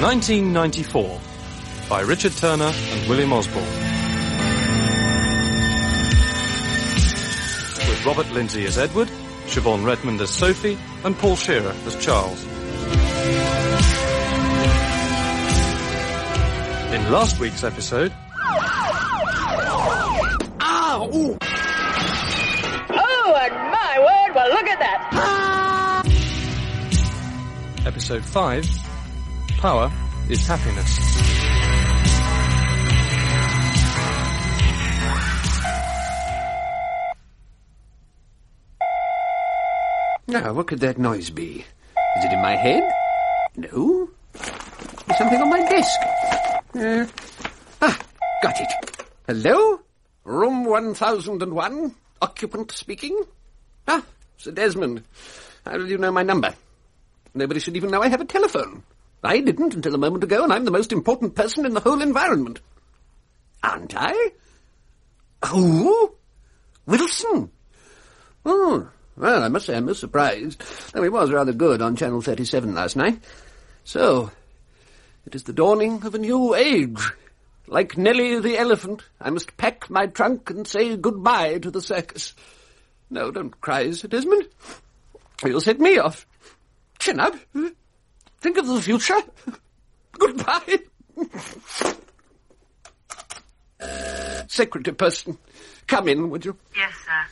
1994, by Richard Turner and William Osborne. With Robert Lindsay as Edward, Siobhan Redmond as Sophie, and Paul Shearer as Charles. In last week's episode... Ow! Ooh. Oh, and my word, well, look at that! Episode 5, Power is Happiness. Now, what could that noise be? Is it in my head? No. There's something on my desk. Got it. Hello? Room 1001? Occupant speaking? Ah, Sir Desmond. How did you know my number? Nobody should even know I have a telephone. I didn't until a moment ago, and I'm the most important person in the whole environment. Aren't I? Who? Wilson? Oh, well, I must say I'm most surprised, though he was rather good on Channel 37 last night. So, it is the dawning of a new age. Like Nellie the elephant, I must pack my trunk and say goodbye to the circus. No, don't cry, Sir Desmond. You'll set me off. Chin up. Think of the future. Goodbye. Secretary person, come in, would you? Yes,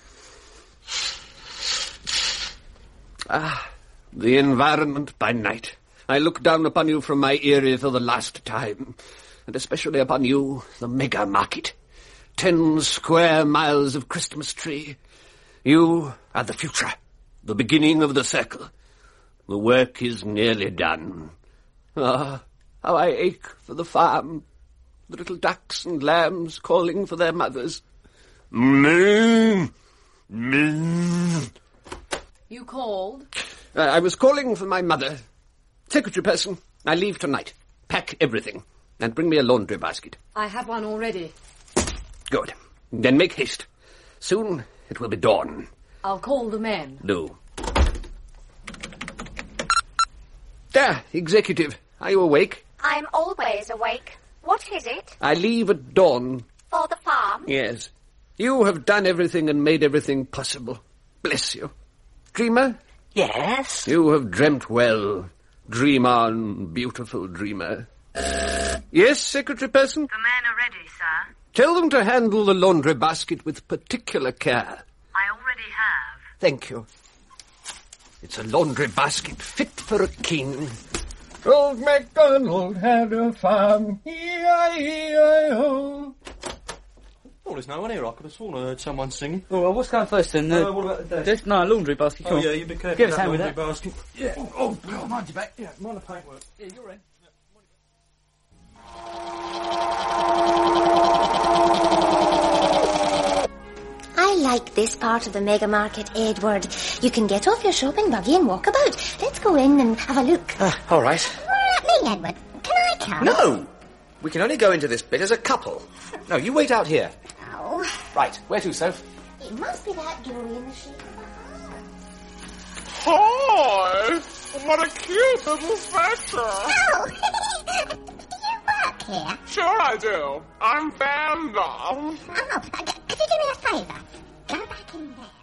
sir. Ah, the environment by night. I look down upon you from my eyrie for the last time, and especially upon you, the mega market. 10 square miles of Christmas tree. You are the future, the beginning of the circle. The work is nearly done. Ah, how I ache for the farm, the little ducks and lambs calling for their mothers. Moo! Moo! You called? I was calling for my mother. Secretary person, I leave tonight. Pack everything. And bring me a laundry basket. I have one already. Good. Then make haste. Soon it will be dawn. I'll call the men. Do. There, executive. Are you awake? I'm always awake. What is it? I leave at dawn. For the farm? Yes. You have done everything and made everything possible. Bless you. Dreamer? Yes? You have dreamt well. Dream on, beautiful dreamer. Yes, secretary person? The men are ready, sir. Tell them to handle the laundry basket with particular care. I already have. Thank you. It's a laundry basket fit for a king. Old MacDonald had a farm, E-I-E-I-O. Oh, there's no one here. I could have sworn I heard someone singing. Oh, well, what's going first then? What about the desk? No, laundry basket. Come on. Yeah, you be careful. Give us a hand with that. Basket. Yeah. Oh, mind your back. Yeah, mind the paintwork. Yeah, you're in. I like this part of the mega market, Edward. You can get off your shopping buggy and walk about. Let's go in and have a look. All right. Me, Edward. Can I come? No! We can only go into this bit as a couple. No, you wait out here. Oh. Right, where to, Soph? It must be that jewelry in the shape of a Hi! heart. What a cute little fetcher! Oh! Do you work here? Sure I do. I'm Vanda. Oh, could you do me a favour? Go back in there.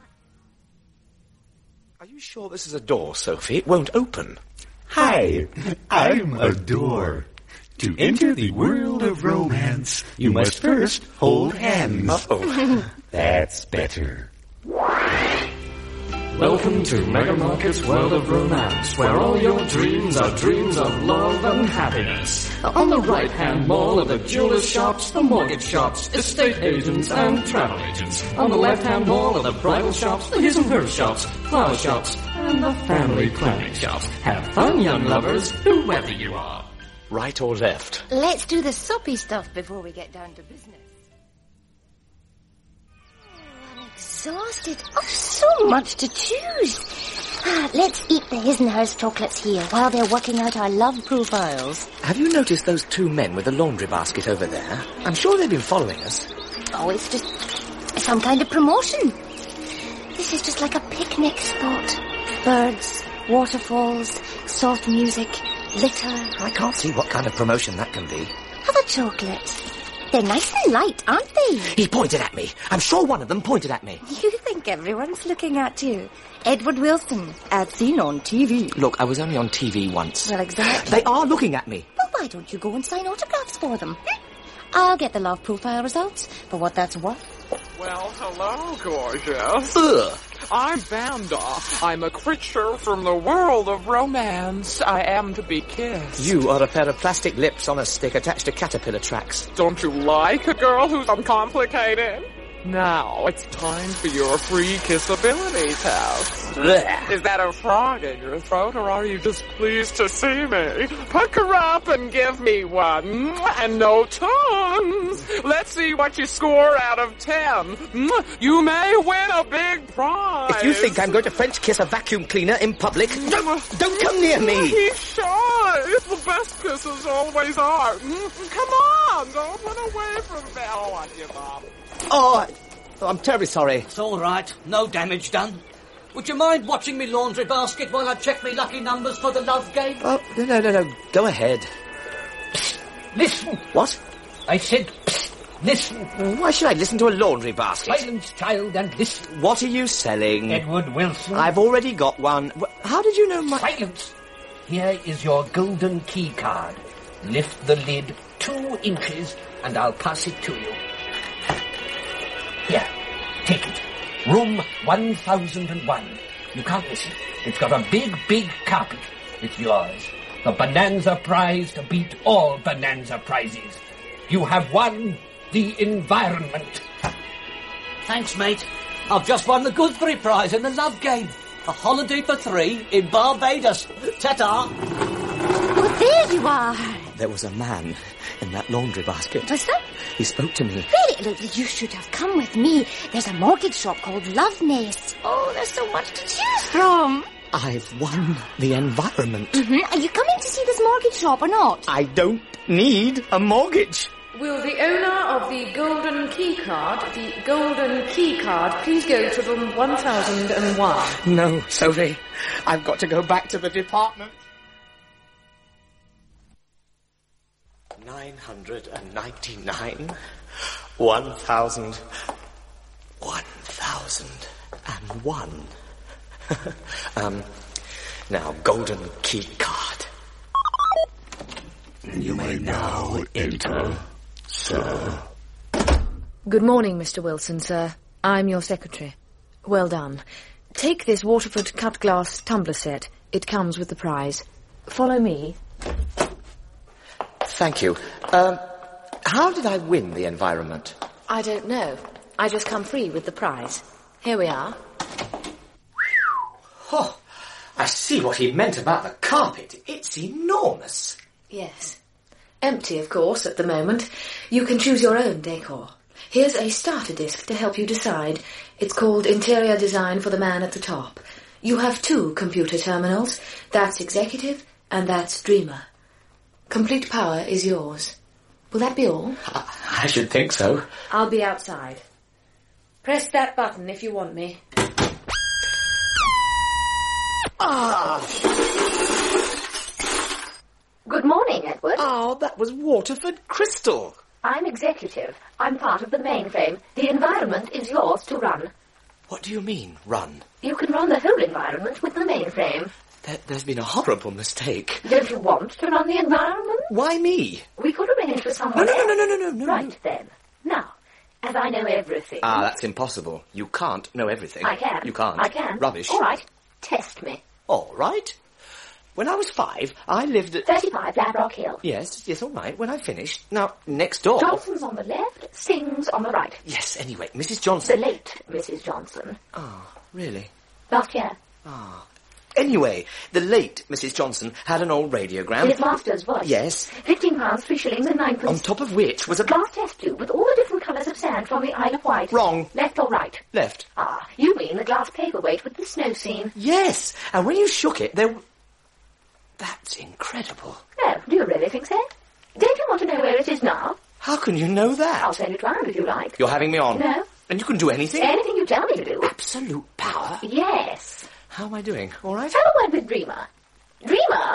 Are you sure this is a door, Sophie? It won't open. Hi, I'm a door. To enter the world of romance, you must first hold hands. Uh-oh. That's better. Welcome to Mega Market's World of Romance, where all your dreams are dreams of love and happiness. On the right-hand mall are the jewelers' shops, the mortgage shops, estate agents and travel agents. On the left-hand mall are the bridal shops, the his and her shops, flower shops, and the family planning shops. Have fun, young lovers, whoever you are. Right or left? Let's do the soppy stuff before we get down to business. Exhausted. Oh, so much to choose. Let's eat the his and hers chocolates here while they're working out our love profiles. Have you noticed those 2 men with a laundry basket over there? I'm sure they've been following us. Oh, it's just some kind of promotion. This is just like a picnic spot. Birds, waterfalls, soft music, Litter. I can't see what kind of promotion that can be. Have a chocolate. They're nice and light, aren't they? He pointed at me. I'm sure one of them pointed at me. You think everyone's looking at you. Edward Wilson, as seen on TV. Look, I was only on TV once. Well, exactly. They are looking at me. Well, why don't you go and sign autographs for them? I'll get the love profile results for what that's worth. Well, hello, gorgeous. Ugh. I'm Vanda. I'm a creature from the world of romance. I am to be kissed. You are a pair of plastic lips on a stick attached to caterpillar tracks. Don't you like a girl who's uncomplicated? Now, it's time for your free kissability test. Blech. Is that a frog in your throat, or are you just pleased to see me? Pucker up and give me one. And no tongues. Let's see what you score out of 10. You may win a big prize. If you think I'm going to French kiss a vacuum cleaner in public, don't come near me. He's shy. The best kisses always are. Come on, don't run away from me. Oh, I give up. Oh, I'm terribly sorry. It's all right. No damage done. Would you mind watching me laundry basket while I check me lucky numbers for the love game? Oh, no. Go ahead. Psst. Listen. What? I said, psst. Listen. Why should I listen to a laundry basket? Silence, child, and listen. What are you selling? Edward Wilson. I've already got one. How did you know my... Silence. Here is your golden key card. Lift the lid 2 inches and I'll pass it to you. Here, take it. Room 1001. You can't miss it. It's got a big carpet. It's yours. The Bonanza prize to beat all Bonanza prizes. You have won the environment. Thanks, mate. I've just won the Gooseberry Prize in the love game. A holiday for 3 in Barbados. Ta-ta. Oh, there you are. There was a man in that laundry basket. Was there? He spoke to me. Really? Look, you should have come with me. There's a mortgage shop called Loveness. Oh, there's so much to choose from. I've won the environment. Are you coming to see this mortgage shop or not? I don't need a mortgage. Will the owner of the golden key card, please go to room 1001? No, Sophie. I've got to go back to the department. 999. 1,000. 1,001. Now, golden key card. You may now enter, sir. Good morning, Mr. Wilson, sir. I'm your secretary. Well done. Take this Waterford cut glass tumbler set. It comes with the prize. Follow me. Thank you. How did I win the environment? I don't know. I just come free with the prize. Here we are. Oh, I see what he meant about the carpet. It's enormous. Yes. Empty, of course, at the moment. You can choose your own decor. Here's a starter disc to help you decide. It's called Interior Design for the Man at the Top. You have 2 computer terminals. That's Executive and that's Dreamer. Complete power is yours. Will that be all? I should think so. I'll be outside. Press that button if you want me. Good morning, Edward. Oh, that was Waterford Crystal. I'm executive. I'm part of the mainframe. The environment is yours to run. What do you mean, run? You can run the whole environment with the mainframe. There's been a horrible mistake. Don't you want to run the environment? Why me? We could arrange for someone else. No. Right then. Now, as I know everything... That's impossible. You can't know everything. I can. You can't. I can. Rubbish. All right. Test me. All right. When I was 5, I lived at... 35 Ladrock Hill. Yes, all right. When I finished. Now, next door... Johnson's on the left, Sings on the right. Yes, anyway, Mrs. Johnson... The late Mrs. Johnson. Oh, really? Last year. Ah. Anyway, the late Mrs. Johnson had an old radiogram. In its master's voice. Yes. £15, 3 shillings and 9 pence. On top of which was a... glass test tube with all the different colours of sand from the Isle of Wight. Wrong. Left or right? Left. Ah, you mean the glass paperweight with the snow scene. Yes, and when you shook it, there... That's incredible. No, do you really think so? Don't you want to know where it is now? How can you know that? I'll send it round if you like. You're having me on? No. And you can do anything? Anything you tell me to do. Absolute power? Yes. How am I doing? All right? Have a word with Dreamer. Dreamer?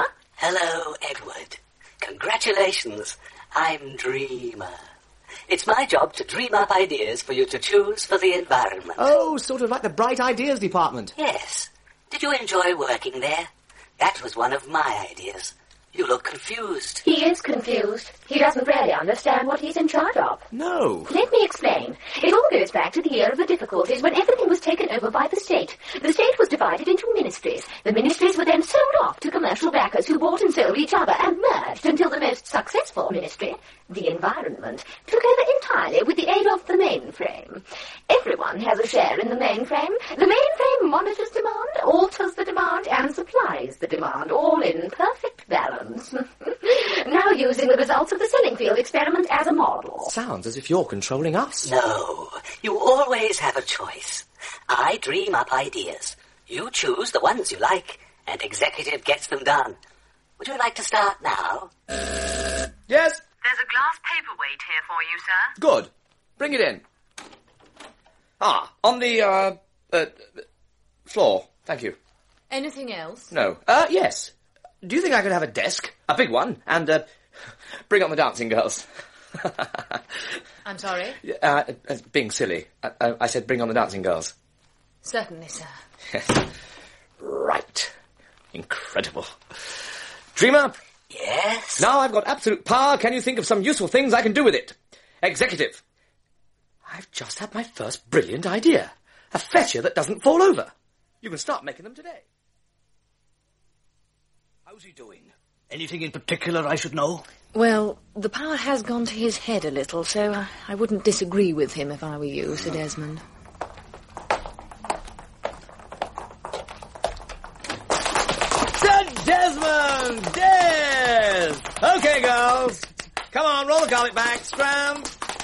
Hello, Edward. Congratulations. I'm Dreamer. It's my job to dream up ideas for you to choose for the environment. Oh, sort of like the Bright Ideas Department. Yes. Did you enjoy working there? That was one of my ideas. You look confused. He is confused. He doesn't really understand what he's in charge of. No. Let me explain. It all goes back to the year of the difficulties when everything was taken over by the state. The state was divided into ministries. The ministries were then sold off to commercial backers who bought and sold each other and merged until the most successful ministry, the environment, took over entirely with the aid of the mainframe. Everyone has a share in the mainframe. The mainframe monitors demand, alters the demand, and supplies the demand, all in perfect balance. Now using the results of the Sellingfield experiment as a model. Sounds as if you're controlling us. No, you always have a choice. I dream up ideas. You choose the ones you like, and Executive gets them done. Would you like to start now? Yes? There's a glass paperweight here for you, sir. Good. Bring it in. On the, floor. Thank you. Anything else? No. Yes. Do you think I could have a desk? A big one? And, bring on the dancing girls. I'm sorry? Being silly. I said bring on the dancing girls. Certainly, sir. Yes. Right. Incredible. Dreamer? Yes? Now I've got absolute power. Can you think of some useful things I can do with it? Executive. I've just had my first brilliant idea. A fetcher that doesn't fall over. You can start making them today. How's he doing? Anything in particular I should know? Well, the power has gone to his head a little, so I wouldn't disagree with him if I were you, Sir Desmond. Sir Desmond! Des! Okay, girls. Come on, roll the garlic back. Scram.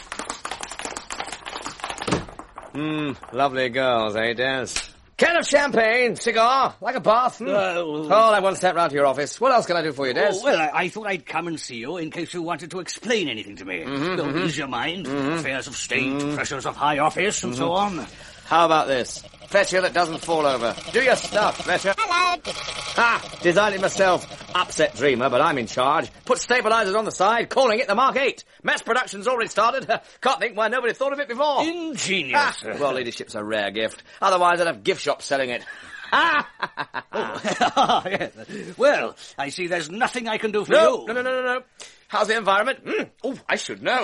Lovely girls, eh, Des? Can of champagne, cigar, like a bath. I want to step round to your office. What else can I do for you, Des? I thought I'd come and see you in case you wanted to explain anything to me. Ease your mind. Affairs of state, pressures of high office, and so on. How about this? Fetcher that doesn't fall over. Do your stuff, Fetcher. Hello. Designed it myself. Upset Dreamer, but I'm in charge. Put stabilizers on the side, calling it the Mark 8. Mass production's already started. Can't think why nobody thought of it before. Ingenious. Well, leadership's a rare gift. Otherwise I'd have gift shops selling it. Yes. Well, I see there's nothing I can do for you. No. How's the environment? I should know.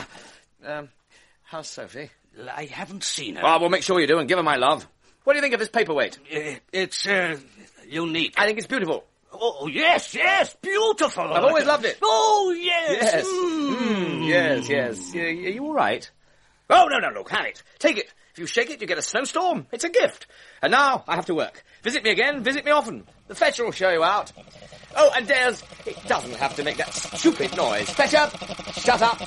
How's Sophie? I haven't seen her. Well, we'll make sure you do and give her my love. What do you think of this paperweight? It's unique. I think it's beautiful. Oh, yes, beautiful. I've always loved it. Oh, yes. Yes. Are you all right? Oh, no, look, have it. Take it. If you shake it, you get a snowstorm. It's a gift. And now I have to work. Visit me again, visit me often. The Fetcher will show you out. Oh, and Des, it doesn't have to make that stupid noise. Fetcher, shut up.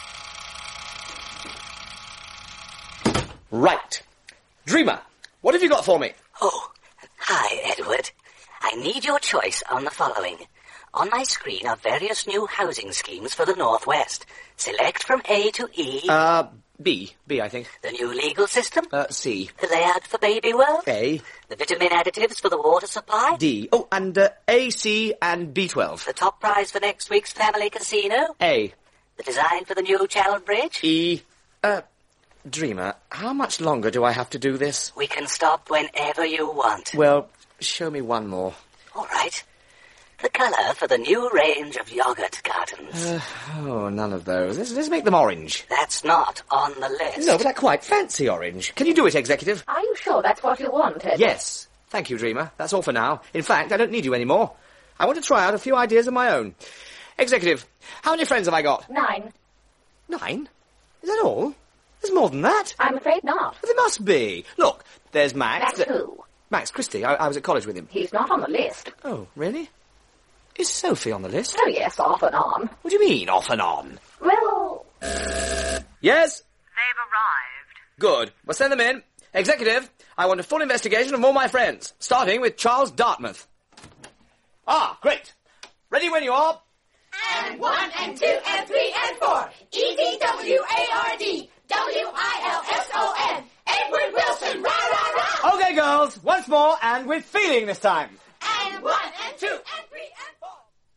Right. Dreamer, what have you got for me? Oh, hi, Edward. I need your choice on the following. On my screen are various new housing schemes for the Northwest. Select from A to E. B, I think. The new legal system. C. The layout for Baby World. A. The vitamin additives for the water supply. D. Oh, and A, C, and B12. The top prize for next week's family casino. A. The design for the new Channel Bridge. E. Dreamer, how much longer do I have to do this? We can stop whenever you want. Well, show me one more. All right. The colour for the new range of yogurt cartons. None of those. Let's make them orange. That's not on the list. No, but I quite fancy orange. Can you do it, Executive? Are you sure that's what you wanted? Yes. Thank you, Dreamer. That's all for now. In fact, I don't need you anymore. I want to try out a few ideas of my own. Executive, how many friends have I got? 9. 9? Is that all? There's more than that. I'm afraid not. There must be. Look, there's Max. Max who? Max Christie. I was at college with him. He's not on the list. Oh, really? Is Sophie on the list? Oh, yes, off and on. What do you mean, off and on? Well... Yes? They've arrived. Good. Well, send them in. Executive, I want a full investigation of all my friends, starting with Charles Dartmouth. Great. Ready when you are. And 1 and 2 and 3 and 4. EDWARD. WILSON. Edward Wilson. Rah, rah, rah. Okay, girls. Once more, and with feeling this time. And 1 and 2 and 3 and 4.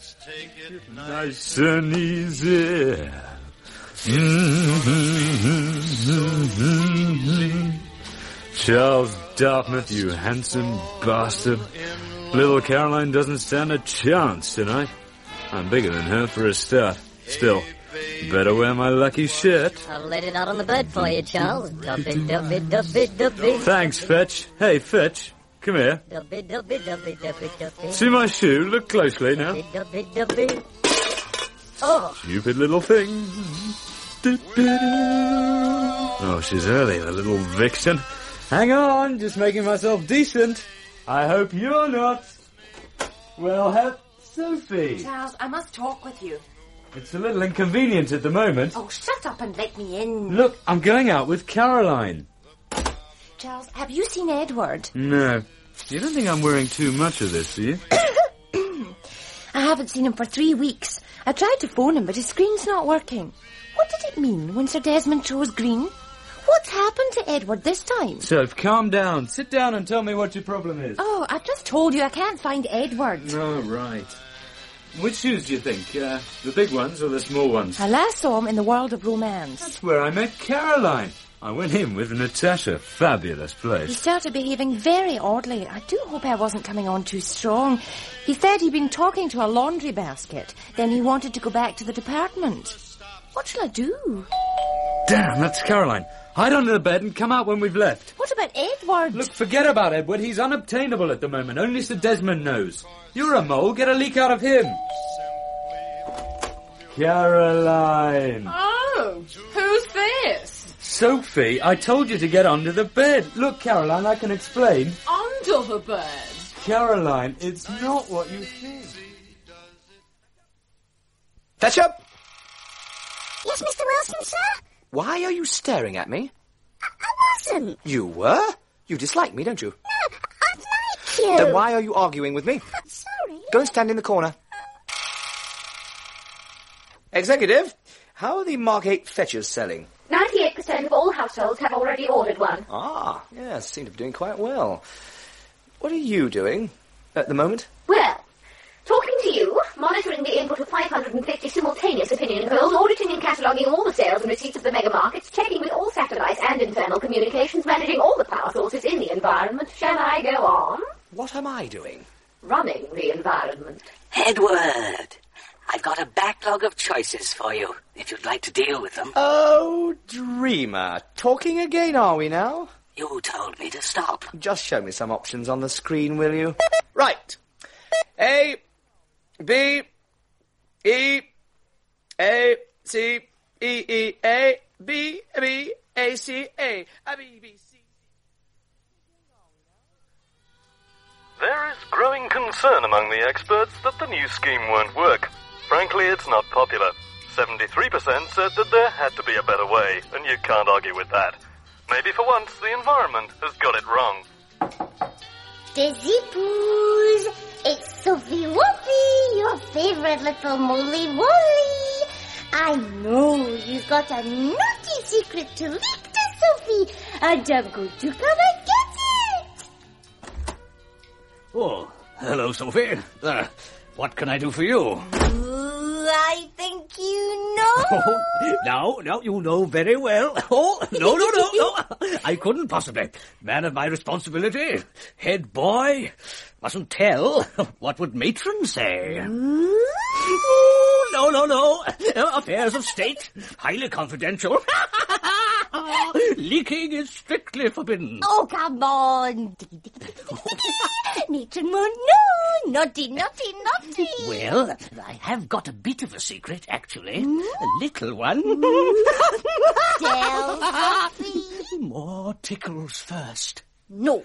Nice and easy. Charles Dartmouth, you handsome bastard. Little Caroline doesn't stand a chance tonight. I'm bigger than her for a start. Still, better wear my lucky shirt. I'll let it out on the bed for you, Charles. Dubby. Thanks, Fetch. Hey, Fetch, come here. Dubby. See my shoe? Look closely now. Dubby. Oh. Stupid little thing. Oh, she's early, the little vixen. Hang on, just making myself decent. I hope you're not. Well, have Sophie. Charles, I must talk with you. It's a little inconvenient at the moment. Oh, shut up and let me in. Look, I'm going out with Caroline. Charles, have you seen Edward? No. You don't think I'm wearing too much of this, do you? I haven't seen him for 3 weeks. I tried to phone him, but his screen's not working. What did it mean when Sir Desmond chose green? What's happened to Edward this time? Soph, calm down. Sit down and tell me what your problem is. Oh, I've just told you I can't find Edward. Oh, right. Which shoes do you think? The big ones or the small ones? I last saw him in the World of Romance. That's where I met Caroline. I went in with Natasha. Fabulous place. He started behaving very oddly. I do hope I wasn't coming on too strong. He said he'd been talking to a laundry basket. Then he wanted to go back to the department. What shall I do? Damn, that's Caroline. Hide under the bed and come out when we've left. What about Edward? Look, forget about Edward. He's unobtainable at the moment. Only Sir Desmond knows. You're a mole. Get a leak out of him. Caroline. Oh, who's this? Sophie, I told you to get under the bed. Look, Caroline, I can explain. Under the bed? Caroline, it's not what you think. Fetcher! Yes, Mr. Wilson, sir? Why are you staring at me? I wasn't. You were? You dislike me, don't you? No, I like you. Then why are you arguing with me? Sorry. Go and stand in the corner. Executive, how are the Mark 8 fetchers selling? 98% of all households have already ordered one. Ah, yes, seem to be doing quite well. What are you doing at the moment? Well, talking to you, monitoring the input of 550 simultaneous opinion polls, auditing and cataloguing all the sales and receipts of the mega markets, checking with all satellites and internal communications, managing all the power sources in the environment. Shall I go on? What am I doing? Running the environment. Edward, I've got a backlog of choices for you, if you'd like to deal with them. Oh, dreamer. Talking again, are we now? You told me to stop. Just show me some options on the screen, will you? Right. A, B, E, A, C, E, E, A, B, B, A, C, A, B, B, C. There is growing concern among the experts that the new scheme won't work. Frankly, it's not popular. 73% said that there had to be a better way, and you can't argue with that. Maybe for once the environment has got it wrong. Dizzy Poos, it's Sophie Woofy, your favourite little moly-woly. I know you've got a naughty secret to leak to Sophie, and I'm going to come and get it. Oh, hello, Sophie. What can I do for you? Ooh, I think you know. Oh, now you know very well. Oh, no. I couldn't possibly. Man of my responsibility. Head boy. Mustn't tell. What would matron say? Oh, no. Affairs of state. Highly confidential. Leaking is strictly forbidden. Oh, come on. Matron won't know. Naughty. Well, I have got a bit of a secret, actually. A little one. Tell Sophie. More tickles first. No.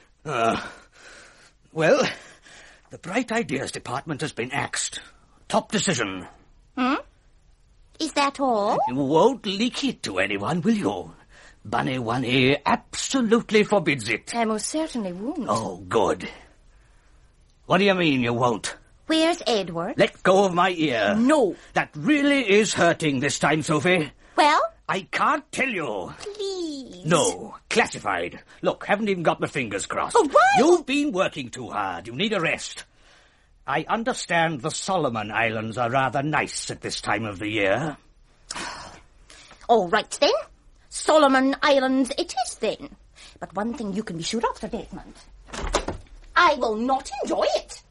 Well, the Bright Ideas Department has been axed. Top decision. Is that all? You won't leak it to anyone, will you? Bunny 1A absolutely forbids it. I most certainly won't. Oh, good. What do you mean you won't? Where's Edward? Let go of my ear. No. That really is hurting this time, Sophie. Well? I can't tell you. Please. No, classified. Look, haven't even got my fingers crossed. Oh, why? You've been working too hard. You need a rest. I understand the Solomon Islands are rather nice at this time of the year. All right, then. Solomon Islands it is, then. But one thing you can be sure of, Sir Desmond. I will not enjoy it.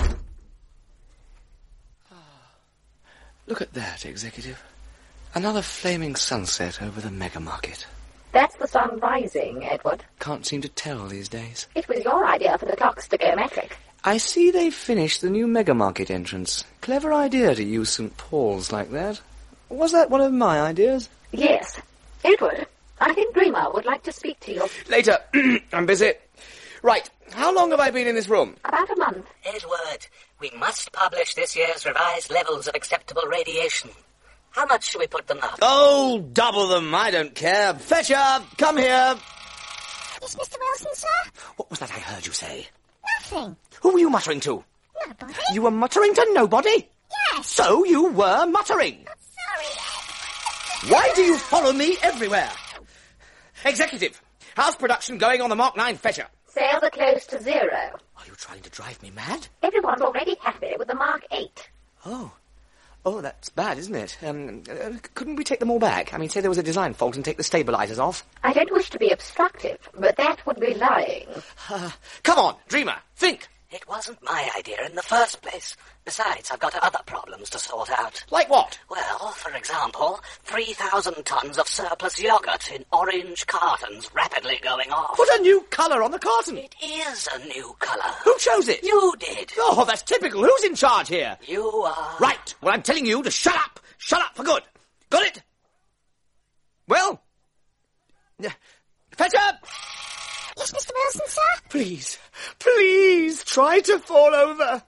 Look at that, Executive. Another flaming sunset over the mega market. That's the sun rising, Edward. Can't seem to tell these days. It was your idea for the clocks to go metric. I see they've finished the new mega market entrance. Clever idea to use St. Paul's like that. Was that one of my ideas? Yes. Edward, I think Dreamer would like to speak to you. Later. I'm busy. Right. How long have I been in this room? About a month. Edward, we must publish this year's revised levels of acceptable radiation. How much should we put them up? Oh, double them. I don't care. Fetcher, come here. Yes, Mr. Wilson, sir? What was that I heard you say? Nothing. Who were you muttering to? Nobody. You were muttering to nobody? Yes. So you were muttering. Sorry, Why do you follow me everywhere? Executive, how's production going on the Mark 9 Fetcher? Sales are close to 0. Are you trying to drive me mad? Everyone's already happy with the Mark 8. Oh, that's bad, isn't it? Couldn't we take them all back? I mean, say there was a design fault and take the stabilizers off. I don't wish to be obstructive, but that would be lying. Come on, Dreamer, think. It wasn't my idea in the first place. Besides, I've got other problems to sort out. Like what? Well, for example, 3,000 tons of surplus yogurt in orange cartons rapidly going off. Put a new colour on the carton. It is a new colour. Who chose it? You did. Oh, that's typical. Who's in charge here? You are. Right. Well, I'm telling you to shut up. Shut up for good. Got it? Well? Fetcher! Yes, Mr. Wilson, sir? Please, please, try to fall over.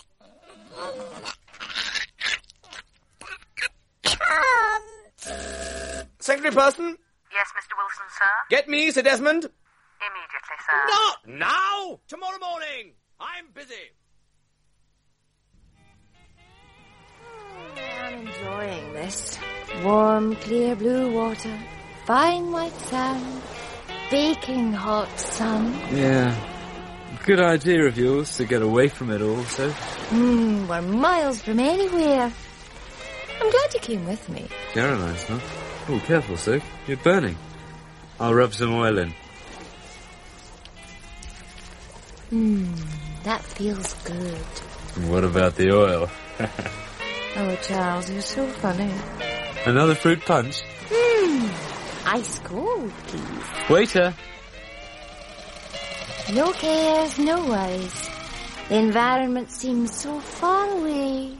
Secretary Person? Yes, Mr. Wilson, sir? Get me, Sir Desmond. Immediately, sir. Not now! Tomorrow morning! I'm busy. I'm enjoying this. Warm, clear blue water, fine white sand, baking hot sun. Yeah. Good idea of yours to get away from it all, so. We're miles from anywhere. I'm glad you came with me. Caroline's not. Oh, careful, Soap. You're burning. I'll rub some oil in. That feels good. What about the oil? Oh, Charles, you're so funny. Another fruit punch? Ice cold, please. Waiter! No cares, no worries. The environment seems so far away.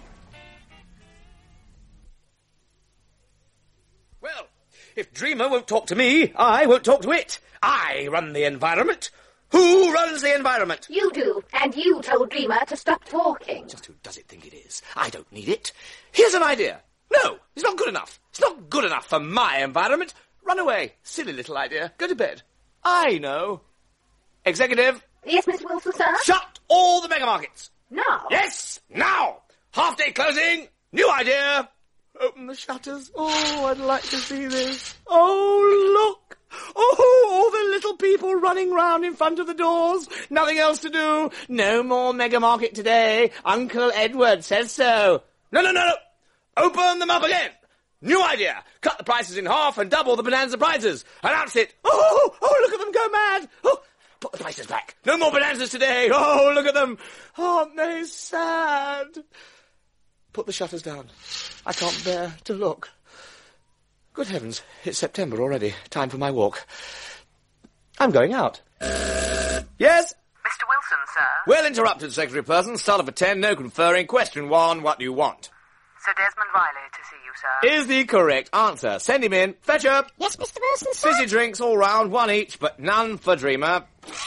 Well, if Dreamer won't talk to me, I won't talk to it. I run the environment. Who runs the environment? You do, and you told Dreamer to stop talking. Just who does it think it is? I don't need it. Here's an idea. No, it's not good enough. It's not good enough for my environment. Run away. Silly little idea. Go to bed. I know. Executive. Yes, Mr. Wilson, sir? Shut all the mega markets. Now? Yes, now. Half-day closing. New idea. Open the shutters. Oh, I'd like to see this. Oh, look. Oh, all the little people running round in front of the doors. Nothing else to do. No more mega market today. Uncle Edward says so. No. Open them up again. New idea. Cut the prices in half and double the bonanza prizes. Announce it. Oh, look at them go mad. Oh, put the prices back. No more bonanzas today. Oh, look at them. Aren't they sad? Put the shutters down. I can't bear to look. Good heavens, it's September already. Time for my walk. I'm going out. Yes? Mr. Wilson, sir? Well interrupted, Secretary Person. Start up at 10, no conferring. Question 1, what do you want? Sir Desmond Riley to see you, sir. Is the correct answer. Send him in. Fetcher. Yes, Mr. Wilson, sir? Fizzy drinks all round, 1 each, but none for Dreamer.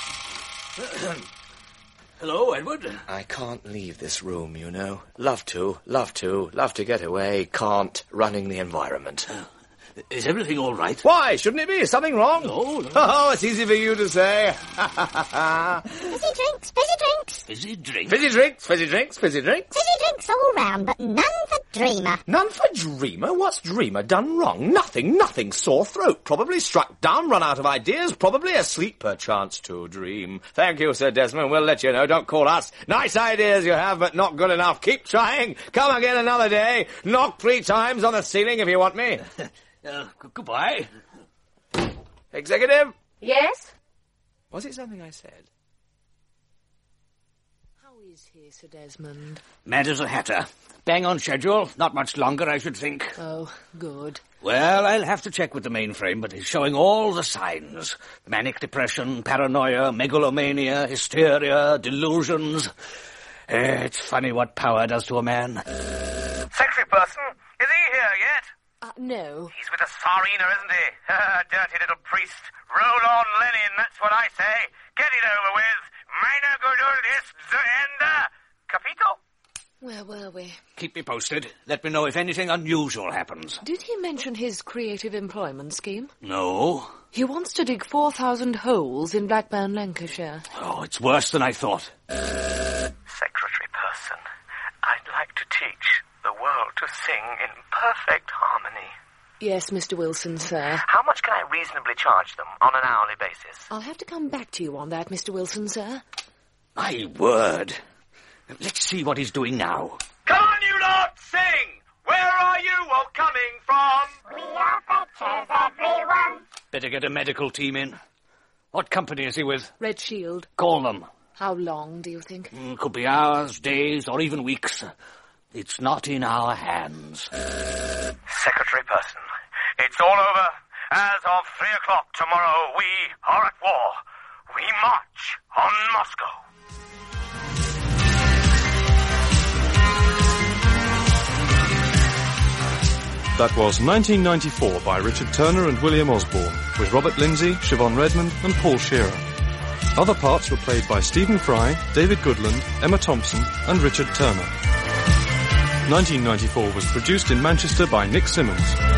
Hello, Edward. I can't leave this room, you know. Love to get away. Can't. Running the environment. Is everything all right? Why? Shouldn't it be? Is something wrong? No. Oh, it's easy for you to say. Fizzy drinks, fizzy drinks. drinks. Fizzy drinks? Fizzy drinks, fizzy drinks, fizzy drinks. Fizzy drinks all round, but none for Dreamer. None for Dreamer? What's Dreamer done wrong? Nothing. Sore throat. Probably struck down, run out of ideas. Probably asleep, perchance, to dream. Thank you, Sir Desmond. We'll let you know. Don't call us. Nice ideas you have, but not good enough. Keep trying. Come again another day. Knock 3 times on the ceiling if you want me. Goodbye. Executive? Yes? Was it something I said? How is he, Sir Desmond? Mad as a hatter. Bang on schedule. Not much longer, I should think. Oh, good. Well, I'll have to check with the mainframe, but he's showing all the signs. Manic depression, paranoia, megalomania, hysteria, delusions. It's funny what power does to a man. Secretary person, is he here yet? No. He's with the Tsarina, isn't he? Dirty little priest. Roll on, Lenin, that's what I say. Get it over with. Meine Geduld ist zu Ende. Capito? Where were we? Keep me posted. Let me know if anything unusual happens. Did he mention his creative employment scheme? No. He wants to dig 4,000 holes in Blackburn, Lancashire. Oh, it's worse than I thought. Secretary person, I'd like to teach the world to sing in perfect harmony. Yes, Mr. Wilson, sir. How much can I reasonably charge them on an hourly basis? I'll have to come back to you on that, Mr. Wilson, sir. My word. Let's see what he's doing now. Come on, you lot, sing! Where are you all coming from? We are fetchers, everyone. Better get a medical team in. What company is he with? Red Shield. Call them. How long, do you think? Could be hours, days, or even weeks. It's not in our hands. Secretary person, it's all over. As of 3 o'clock tomorrow, we are at war. We march on Moscow. That was 1994 by Richard Turner and William Osborne, with Robert Lindsay, Siobhan Redmond and Paul Shearer. Other parts were played by Stephen Fry, David Goodland, Emma Thompson and Richard Turner. 1994 was produced in Manchester by Nick Simmons.